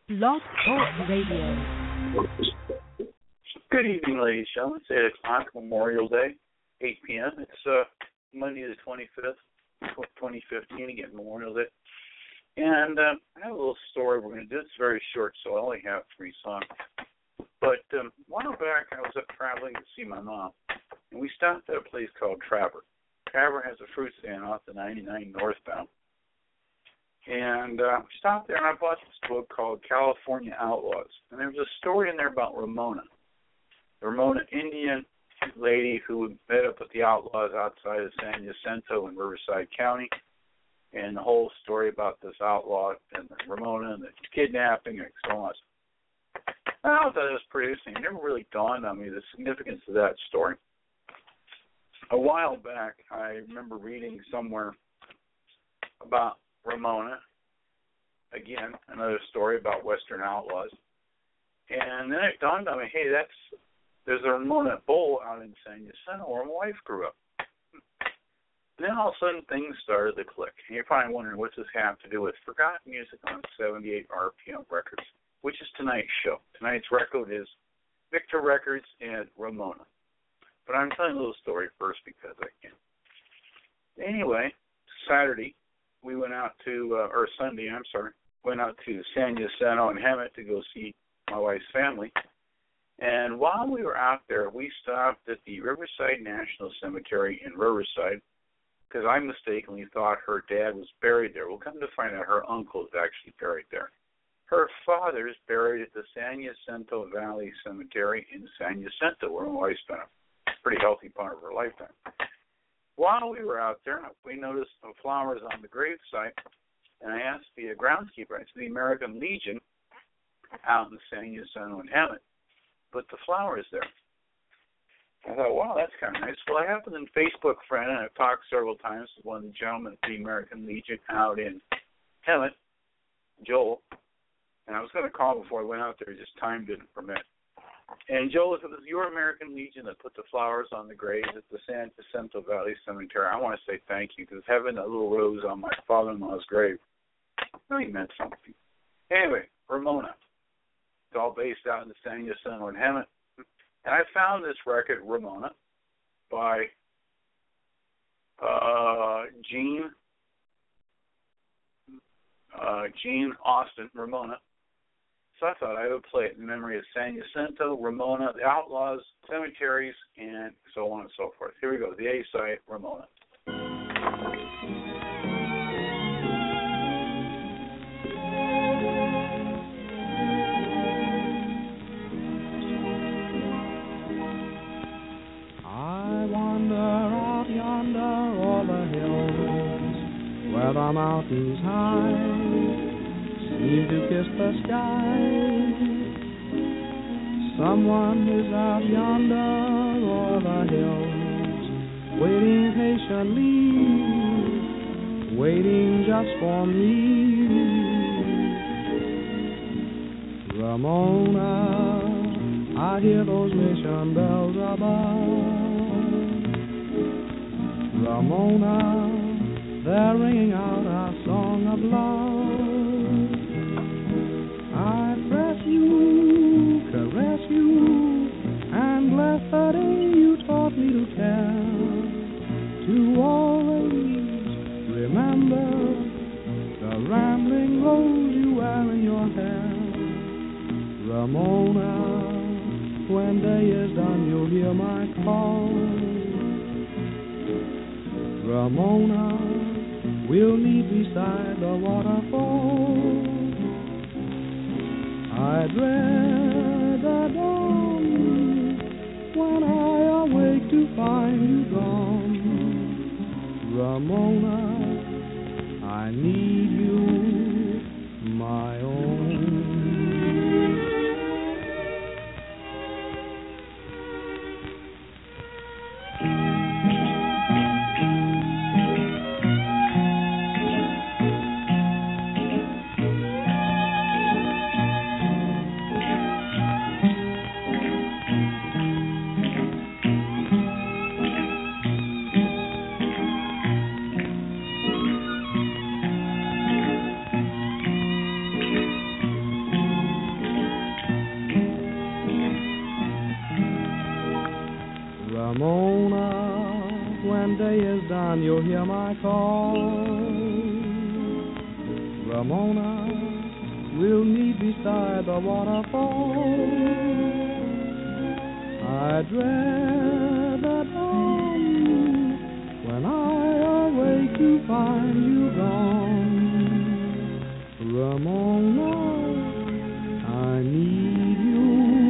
Blog Talk Radio. Good evening, ladies and gentlemen. It's 8 o'clock, Memorial Day, 8 p.m. It's Monday the 25th, 2015, again, Memorial Day. And I have a little story we're going to do. It's very short, so I only have 3 songs. But a while back, I was up traveling to see my mom, and we stopped at a place called Traver. Traver has a fruit stand off the 99 northbound. And we stopped there, and I bought this book called California Outlaws. And there was a story in there about Ramona. The Ramona Indian lady who met up with the outlaws outside of San Jacinto in Riverside County. And the whole story about this outlaw and Ramona and the kidnapping and so on. I thought it was pretty interesting. It never really dawned on me the significance of that story. A while back, I remember reading somewhere about Ramona, again, another story about Western outlaws. And then it dawned on me, hey, there's a Ramona Bowl out in San Jacinto where my wife grew up. And then all of a sudden things started to click. And you're probably wondering, what's this have to do with forgotten music on 78 RPM Records, which is tonight's show. Tonight's record is Victor Records and Ramona. But I'm telling you a little story first because I can. Anyway, Saturday, we went out to, went out to San Jacinto and Hemet to go see my wife's family. And while we were out there, we stopped at the Riverside National Cemetery in Riverside because I mistakenly thought her dad was buried there. We'll come to find out her uncle is actually buried there. Her father is buried at the San Jacinto Valley Cemetery in San Jacinto, where my wife spent a pretty healthy part of her lifetime. While we were out there, we noticed some flowers on the gravesite, and I asked the groundskeeper, I said, the American Legion out in San Jacinto and Hemet, put the flowers there. I thought, wow, that's kind of nice. Well, I happened to Facebook friend, and I've talked several times with one of the gentlemen at the American Legion out in Hemet, Joel, and I was going to call before I went out there, just time didn't permit. And Joel, if it was your American Legion that put the flowers on the graves at the San Jacinto Valley Cemetery, I want to say thank you, because having a little rose on my father-in-law's grave really meant something. Anyway, Ramona. It's all based out in the San Jacinto and Hemet. And I found this record, Ramona, by Gene Austin, Ramona. So I thought I would play it in memory of San Jacinto, Ramona, the Outlaws, cemeteries, and so on and so forth. Here we go, the A-side, Ramona. I wander out yonder o'er the hills where the mountains high seem to kiss the sky. Someone is out yonder o'er the hills, waiting patiently, waiting just for me. Ramona, I hear those mission bells above. Ramona, they're ringing out our song of love. Caress you, and bless the day you taught me to care, to always remember the rambling rose you wear in your hair. Ramona, when day is done you'll hear my call. Ramona, we'll meet beside the waterfall. I dread the dawn when I awake to find you gone. Ramona, I need you, my own. when day is done, you'll hear my call. Ramona, we'll meet beside the waterfall. I dread the dawn when I awake to find you gone. Ramona, I need you,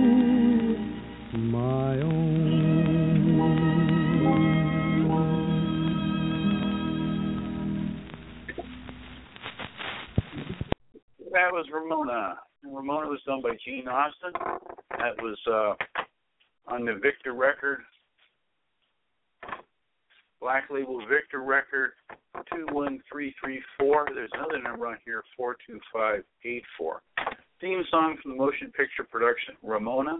my own. That was Ramona. Ramona was done by Gene Austin. That was on the Victor record, Black Label Victor record 21334. There's another number on here, 42584. Theme song from the motion picture production Ramona,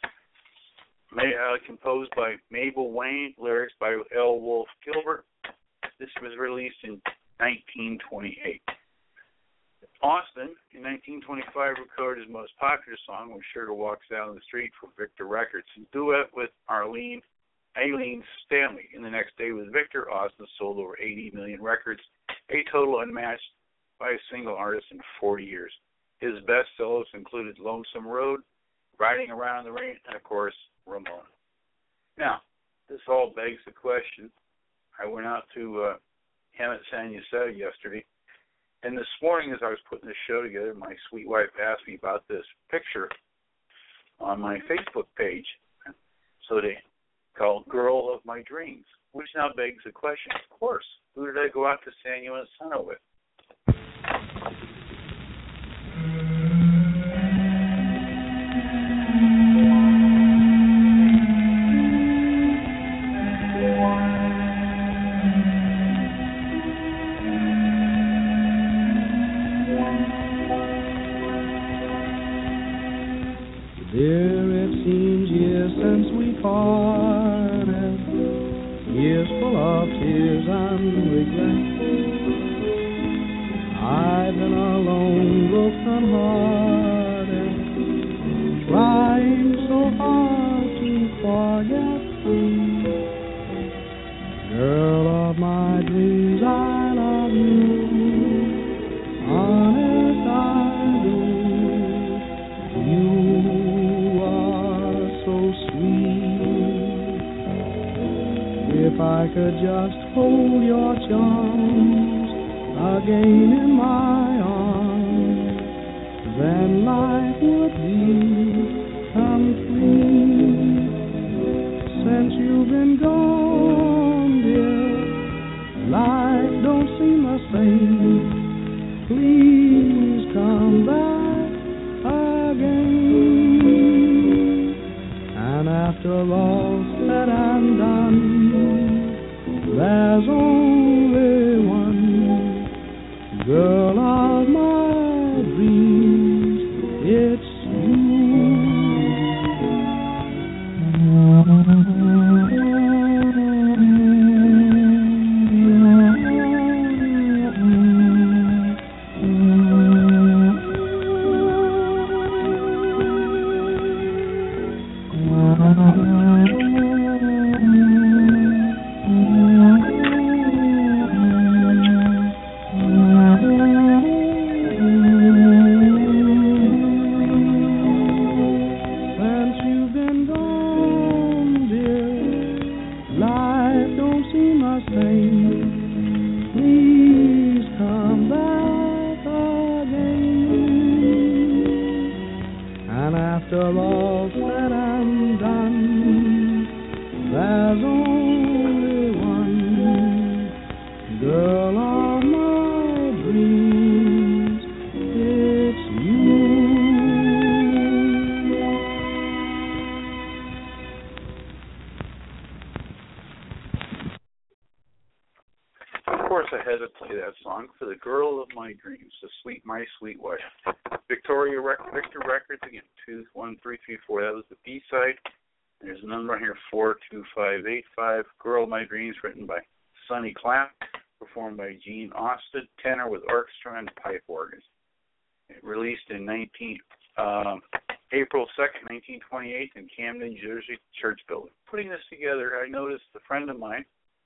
composed by Mabel Wayne, lyrics by L. Wolf Gilbert. This was released in 1928. Austin, in 1925, recorded his most popular song, When Sugar Walks Down the Street, for Victor Records, in duet with Aileen Stanley. In the next day with Victor, Austin sold over 80 million records, a total unmatched by a single artist in 40 years. His best solos included Lonesome Road, Riding Around the Rain, and, of course, Ramona. Now, this all begs the question. I went out to Hemet, San Ysidro yesterday, and this morning, as I was putting this show together, my sweet wife asked me about this picture on my Facebook page. So they called Girl of My Dreams, which now begs the question, of course, who did I go out to San Ysidro with? Years full of tears and regret. I've been alone, broken hearted, trying so hard to forget you. Girl of my dreams, I love you. Honest, I do. You are so sweet. If I could just hold your charms again in my arms, then life would be complete. Since you've been gone, dear, life don't seem the same. Please come back again. And after all said and done, there's only one girl of my dreams, it's you. My Sweet Wife. Victor Records, again, 21334. That was the B-side. There's a number on here, 42585. Girl of My Dreams, written by Sonny Clapp, performed by Gene Austin, tenor with orchestra and pipe organs. It released in April 2nd, 1928 in Camden, Jersey, Church Building. Putting this together, I noticed a friend of mine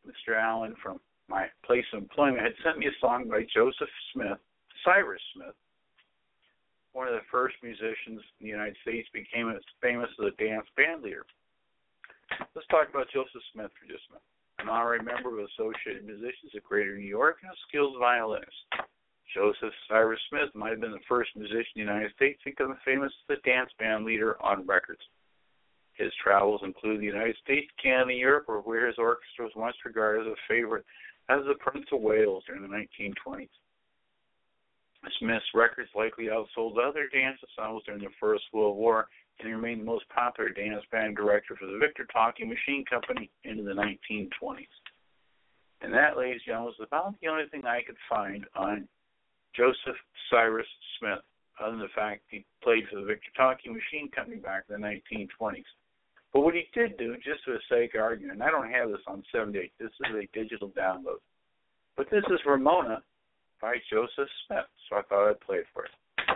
Mr. Allen from my place of employment had sent me a song by Joseph Smith, Cyrus Smith, one of the first musicians in the United States, became as famous as a dance band leader. Let's talk about Joseph Smith for just a minute. An honorary member of Associated Musicians of Greater New York and a skilled violinist. Joseph Cyrus Smith might have been the first musician in the United States to become famous as a dance band leader on records. His travels include the United States, Canada, and Europe, where his orchestra was once regarded as a favorite as the Prince of Wales during the 1920s. Smith's records likely outsold other dance ensembles during the First World War, and he remained the most popular dance band director for the Victor Talking Machine Company into the 1920s. And that, ladies and gentlemen, was about the only thing I could find on Joseph Cyrus Smith, other than the fact he played for the Victor Talking Machine Company back in the 1920s. But what he did do, just for the sake of argument, and I don't have this on 78, this is a digital download, but this is Ramona by Joseph Smith, so I thought I'd play it for you.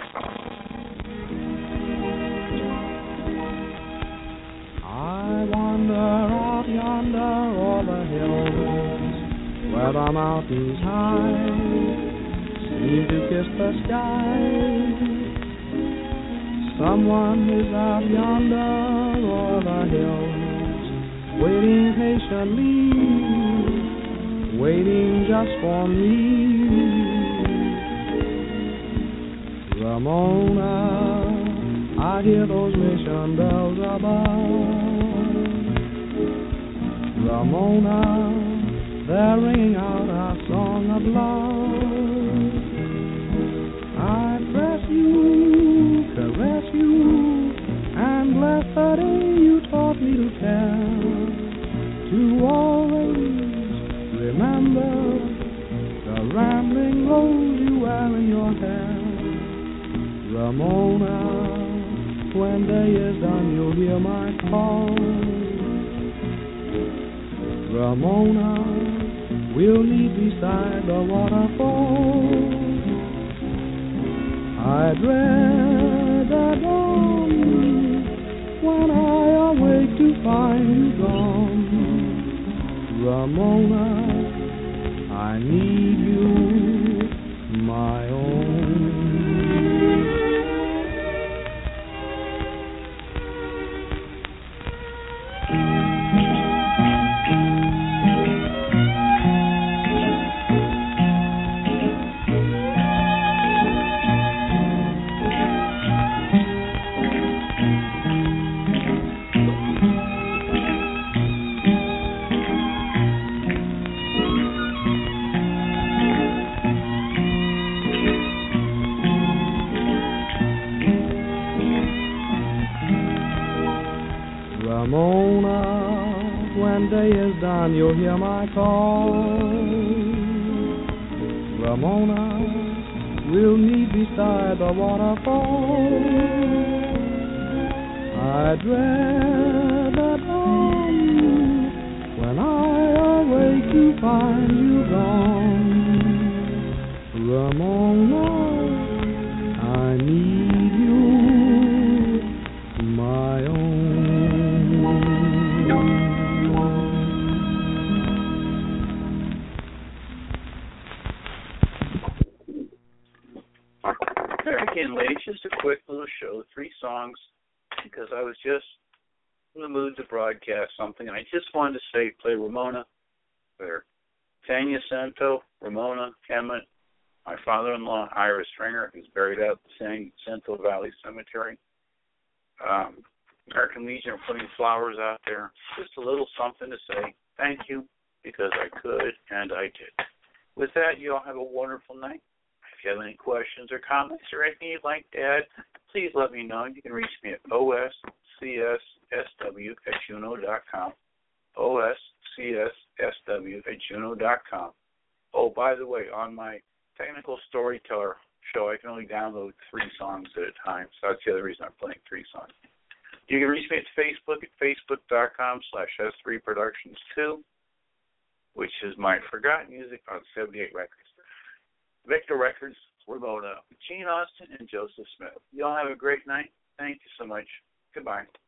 I wander out yonder o'er the hills, where the mountains high seem to kiss the sky. Someone is out yonder o'er the hills, waiting patiently, waiting just for me. Ramona, I hear those mission bells above. Ramona, they're ringing out our song of love. I press you, caress you, and bless the day you taught me to tell, to always remember the rambling rose you wear in your hair. Ramona, when day is done you'll hear my call. Ramona, we'll meet beside the waterfall. I dread the dawn when I awake to find you gone. Ramona, I need you, my own. Ramona, when day is done, you'll hear my call. Ramona, we'll meet beside the waterfall. I dread the dawn when I awake to find you gone. Ramona, I need you, my own. There again, ladies, just a quick little show, 3 songs, because I was just in the mood to broadcast something. I just wanted to say, play Ramona there. Tanya Santo, Ramona, Emmett, my father-in-law, Ira Stringer, who's buried out at the San Jacinto Valley Cemetery. American Legion are putting flowers out there. Just a little something to say thank you, because I could and I did. With that, you all have a wonderful night. If you have any questions or comments or anything you'd like to add, please let me know. You can reach me at oscssw@juno.com, oscssw@juno.com. Oh, by the way, on my Technical Storyteller show, I can only download 3 songs at a time, so that's the other reason I'm playing 3 songs. You can reach me at Facebook at facebook.com/S3Productions2, which is my forgotten music on 78 Records. Victor Records, Ramona, Gene Austin, and Joseph Smith. You all have a great night. Thank you so much. Goodbye.